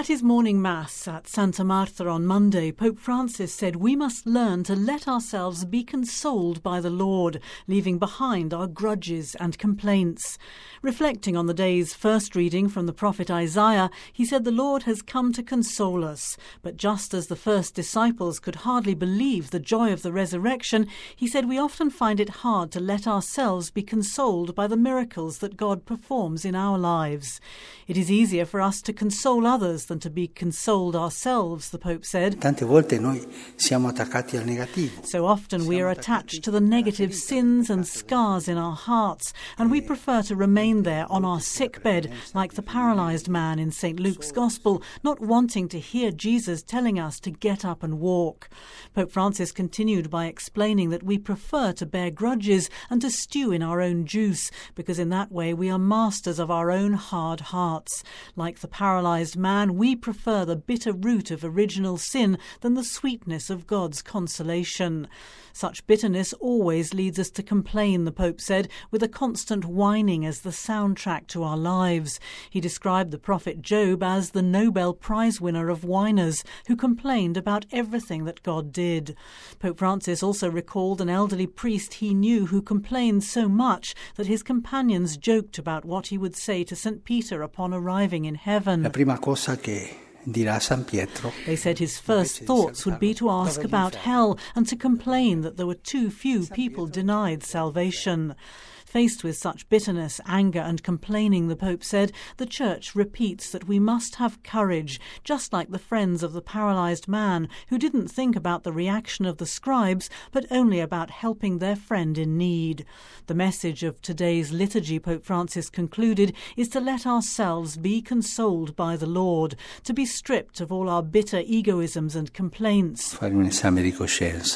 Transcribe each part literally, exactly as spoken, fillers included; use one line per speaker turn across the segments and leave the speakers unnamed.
At his morning mass at Santa Martha on Monday, Pope Francis said we must learn to let ourselves be consoled by the Lord, leaving behind our grudges and complaints. Reflecting on the day's first reading from the prophet Isaiah, he said the Lord has come to console us. But just as the first disciples could hardly believe the joy of the resurrection, he said we often find it hard to let ourselves be consoled by the miracles that God performs in our lives. It is easier for us to console others than to be consoled ourselves, the Pope said.
Tante volte noi siamo attaccati al negativo.
So often we are attached to the negative sins and scars in our hearts, and we prefer to remain there on our sickbed, like the paralysed man in Saint Luke's Gospel, not wanting to hear Jesus telling us to get up and walk. Pope Francis continued by explaining that we prefer to bear grudges and to stew in our own juice, because in that way we are masters of our own hard hearts. Like the paralysed man, we prefer the bitter root of original sin than the sweetness of God's consolation. Such bitterness always leads us to complain, the Pope said, with a constant whining as the soundtrack to our lives. He described the prophet Job as the Nobel Prize winner of whiners, who complained about everything that God did. Pope Francis also recalled an elderly priest he knew who complained so much that his companions joked about what he would say to Saint Peter upon arriving in heaven.
La prima cosa che dirà San Pietro.
They said his first thoughts would be to ask about hell and to complain that there were too few people denied salvation. Faced with such bitterness, anger and complaining, the Pope said, the Church repeats that we must have courage, just like the friends of the paralysed man, who didn't think about the reaction of the scribes, but only about helping their friend in need. The message of today's liturgy, Pope Francis concluded, is to let ourselves be consoled by the Lord, to be stripped of all our bitter egoisms and complaints.
Fare un esame di coscienza.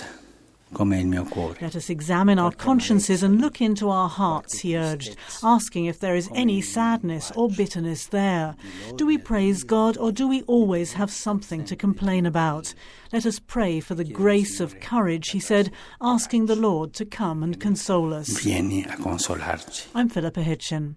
Let us examine our consciences and look into our hearts, he urged, asking if there is any sadness or bitterness there. Do we praise God, or do we always have something to complain about? Let us pray for the grace of courage, he said, asking the Lord to come and console us.
Vieni a consolarci.
I'm Philippa Hitchin.